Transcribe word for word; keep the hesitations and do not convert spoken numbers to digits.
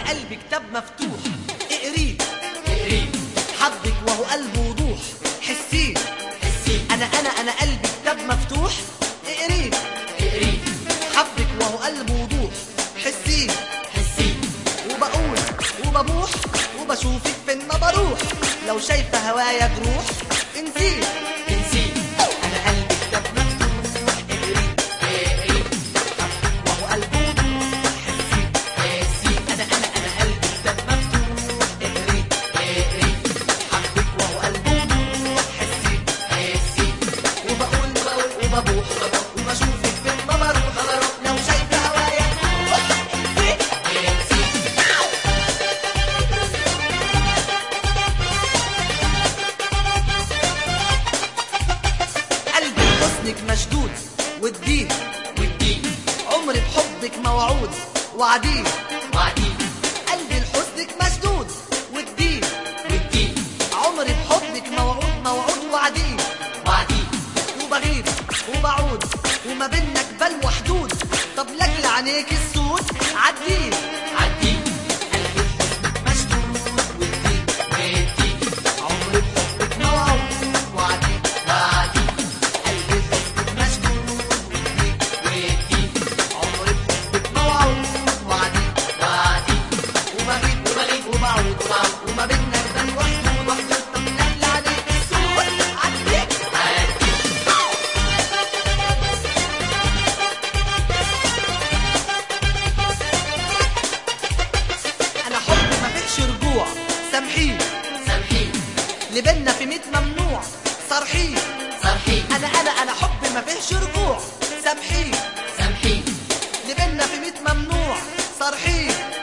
قلبي كتاب مفتوح، اقريه اقريه حبك وهو قلبه وضوح، حسيه حسيه انا انا انا قلبي كتاب مفتوح، اقريه اقريه حبك وهو قلبه وضوح، حسيه حسيه وبقول وببوح وبشوفك فين ما بروح، لو شايفه هوايا جروح انسيه انسيه انا قلبي كتاب مفتوح، اقريه اقريه حبك وهو قلبه وضوح، حسيه حسيه انا انا انا قلبي كتاب مفتوح، اقريه اقريه حبك وهو قلبه وضوح، حسيه حسيه وبقول وبقول وببوح وبشوفك فين ما بروح، لو شايفه هوايا جروح انسيه انسيه قلبي بحسنك مشدود والدين والدين عمري بحبك موعود وعدين وعدين قلبي لحسنك مشدود والدين والدين عمري بحبك موعود موعود وعدين وعدين وبغيب وبعود وما بيننا جبال وحدود، طب لاجل عينيك السود عدين عدين قلبي لحسنك مشدود والدين والدين عمري بحبك موعود وعدين وعدين قلبي لحسنك مشدود والدين والدين عمري بحبك موعود وعدين وعدين وبغيب وبغيب وبعود وبعود وما بيننا جبال وحدود وحدود، طب لاجل عينيك السود عدين عدين انا حب ما فيهش رجوع، سامحيه سامحيه اللي بينا في ميت ممنوع، صرحيه صرحيه انا انا انا حب ما فيهش رجوع، سامحيه سامحيه اللي بينا في ميت ممنوع، صرحيه